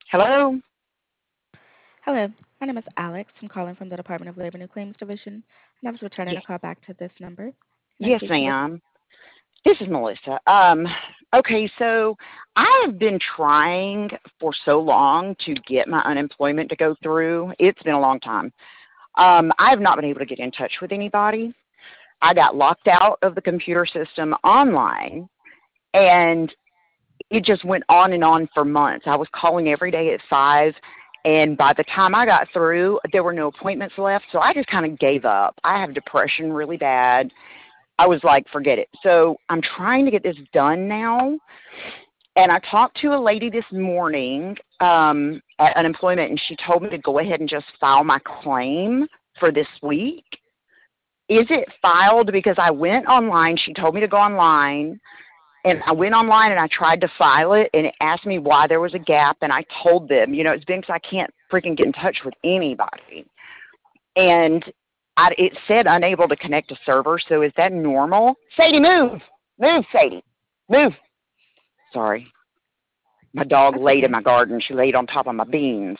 Hello? Hello, my name is Alex. I'm calling from the Department of Labor and Claims Division, and I was returning a Yes, call back to this number. Can I yes, speak to Melissa? ma'am. This is Melissa. Okay, so I have been trying for so long to get my unemployment to go through. It's been a long time. I have not been able to get in touch with anybody. I got locked out of the computer system online, and it just went on and on for months. I was calling every day at 5, and by the time I got through, there were no appointments left, so I just kind of gave up. I have depression really bad. I was like, forget it. So I'm trying to get this done now. And I talked to a lady this morning at unemployment, and she told me to go ahead and just file my claim for this week. Is it filed? Because I went online. She told me to go online, and I went online and I tried to file it, and it asked me why there was a gap. And I told them, it's been because I can't freaking get in touch with anybody. And it said unable to connect to server. So is that normal? Sadie, move! Move, Sadie! Move! Sorry. My dog That's laid in okay. my garden. She laid on top of my beans.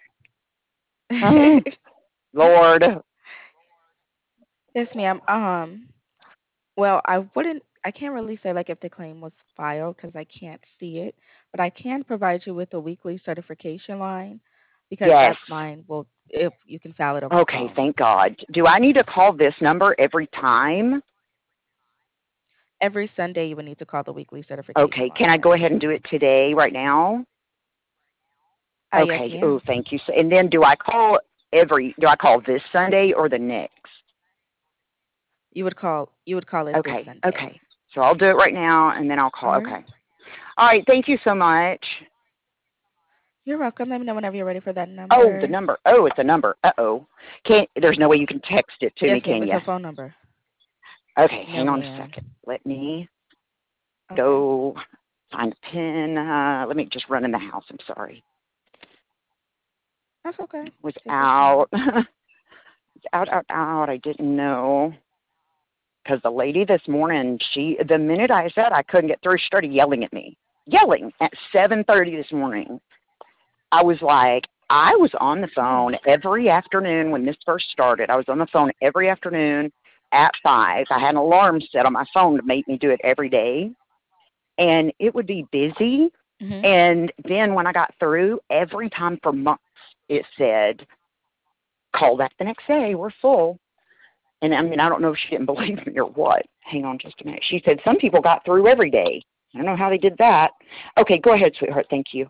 Oh, Lord. Yes, ma'am. Well, I can't really say like if the claim was filed because I can't see it, but I can provide you with a weekly certification line because Yes. that line will, if you can file it over the Okay, phone. thank God. Do I need to call this number every time? Every Sunday, you would need to call the weekly certification Okay, can line. I Yes. go ahead and do it today, right now? Yes, Okay. Oh, ma'am. thank you. And then do I call this Sunday or the next? You would call it this Okay, Sunday. okay. So I'll do it right now, and then I'll call. All right. Okay. All right, thank you so much. You're welcome. Let me know whenever you're ready for that Oh, the number. number. Oh, it's a number. Uh-oh. There's no way you can text it to me, Yes, ma'am. can It's you? a phone number. Okay, No, hang on a ma'am. second. Let me Okay. go find a pen. Let me just run in the house. I'm sorry. That's okay. Was Take your out. time. It's out. I didn't know. Because the lady this morning, the minute I said I couldn't get through, she started yelling at me. Yelling at 7:30 this morning. I was like, I was on the Oh. phone every afternoon when this first started. I was on the phone every afternoon at 5. I had an alarm set on my phone to make me do it every day. And it would be busy. Mhm. And then when I got through, every time for months, it said, call back the next day. We're full. And I mean, I don't know if she didn't believe me or what. Hang on just a minute. She said some people got through every day. I don't know how they did that. Okay, go ahead, sweetheart. Thank you.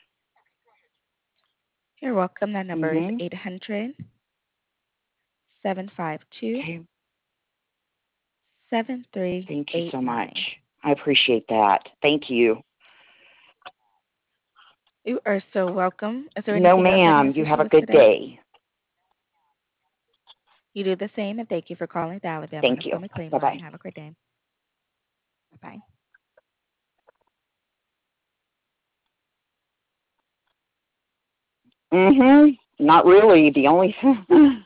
You're welcome. That number is Mhm. 800-752-7389. Okay. Thank you so much. I appreciate that. Thank you. You are so welcome. Is there No, anything else I can ma'am. You assist have you a with good today? day. You do the same, and thank you for calling the Alabama Thank you. Unemployment Claim Bye Line. bye. Have a great day. Bye-bye. Mhm. Not really. The only